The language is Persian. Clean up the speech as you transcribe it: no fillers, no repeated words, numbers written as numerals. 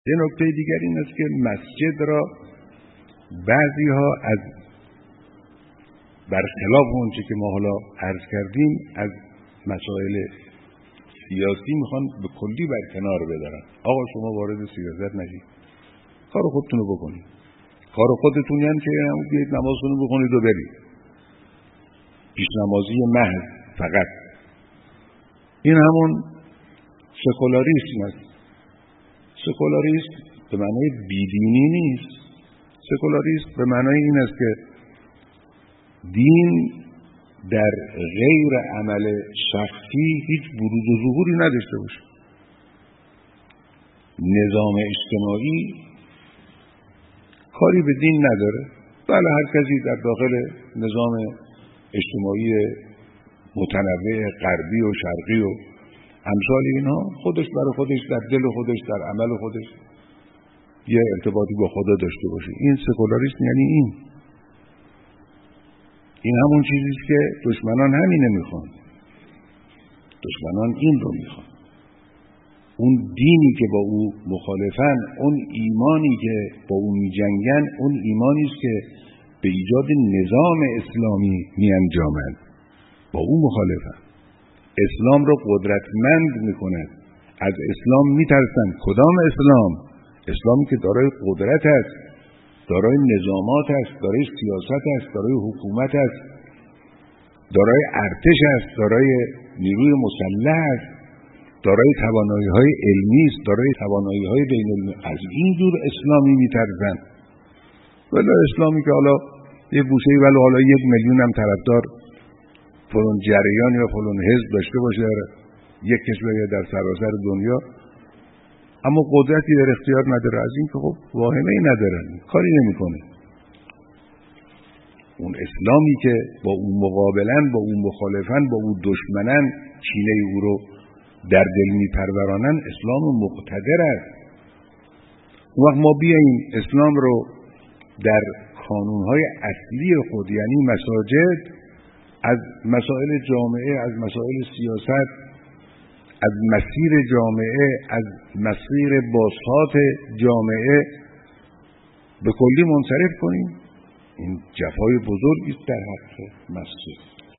یه نکته دیگر این است که مسجد را بعضی ها از برخلاف اونچه که ما حالا عرض کردیم از مسائل سیاسی میخوان به کلی برکنار بدارن. آقا شما وارد سیاست نشید، کار خودتون رو بکنید، کار خودتون یعنی که بیایید نمازتون رو بخونید و برید، پیش نمازی محض فقط. این همون سکولاریسم است. سکولاریسم به معنای بیدینی نیست. سکولاریسم به معنای این است که دین در غیر عمل شخصی هیچ بروز و ظهوری نداشته باشه. نظام اجتماعی کاری به دین نداره. بله هر کسی در داخل نظام اجتماعی متنوع غربی و شرقی و امثال اینها خودش برای خودش در دل خودش در عمل خودش یه ارتباطی با خدا داشته باشه. این سکولاریسم یعنی این همون چیزیست که دشمنان همینه میخوان. دشمنان این رو میخوان. اون دینی که با او مخالفن، اون ایمانی که با او میجنگن، اون ایمانی است که به ایجاد نظام اسلامی میانجامند. با او مخالفن. اسلام رو قدرتمند میکند. از اسلام میترسن. کدام اسلام؟ اسلامی که دارای قدرت است، دارای نظامات است، دارای سیاست است، دارای حکومت است، دارای ارتش است، دارای نیروی مسلح است، دارای توانایی‌های علمی است، دارای توانایی‌های بین‌المللی. از این جور اسلامی میترسن. ولی اسلامی که حالا یه گوشه‌ای ولی حالا 1 میلیون هم طرفدار فلان جریان یا فلان حزب داشته باشه در یک کشور یا در سراسر دنیا، اما قدرتی در اختیار نداره، از این که خب واهمه‌ای نداره، کاری نمی‌کنه. اون اسلامی که با اون مقابلن، با اون مخالفن، با اون دشمنن، کینه او رو در دل میپرورانن، اسلام مقتدر است. اون وقت ما بیاییم اسلام رو در کانونهای اصلی خود یعنی مساجد، از مسائل جامعه، از مسائل سیاست، از مسیر جامعه، از مسیر بازخواست جامعه به کلی منصرف کنیم. این جفای بزرگی است در حق مسجد.